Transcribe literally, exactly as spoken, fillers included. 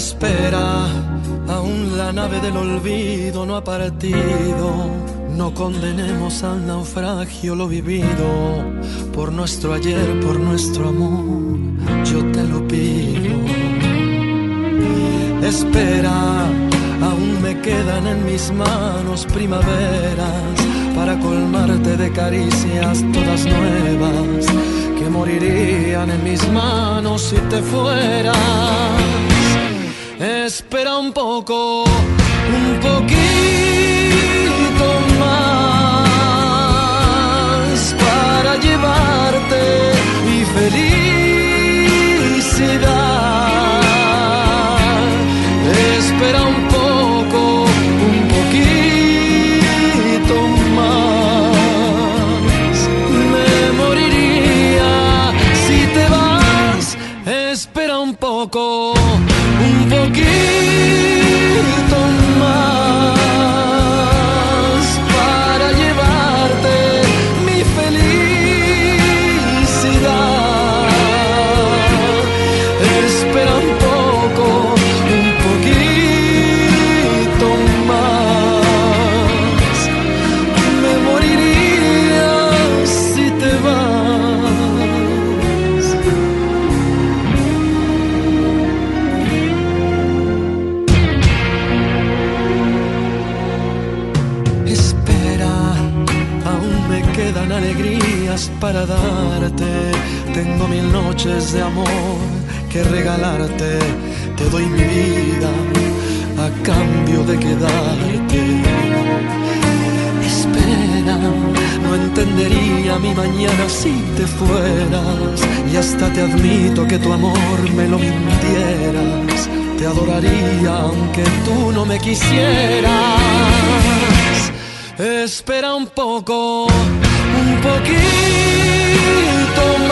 Espera, aún la nave del olvido no ha partido. No condenemos al naufragio lo vivido. Por nuestro ayer, por nuestro amor, yo te lo pido. Espera, aún me quedan en mis manos primaveras para colmarte de caricias todas nuevas que morirían en mis manos si te fueras. Espera un poco, un poquito más para llevarte mi felicidad. Espera un poco, un poquito más. Me moriría si te vas. Espera un poco, un poquito más para llevarte mi felicidad. Espera un poco, un poquito más. Me moriría si te vas. Quedan alegrías para darte. Tengo mil noches de amor que regalarte. Te doy mi vida a cambio de quedarte. Espera, no entendería mi mañana si te fueras. Y hasta te admito que tu amor me lo mintieras. Te adoraría aunque tú no me quisieras. Espera un poco, un poquito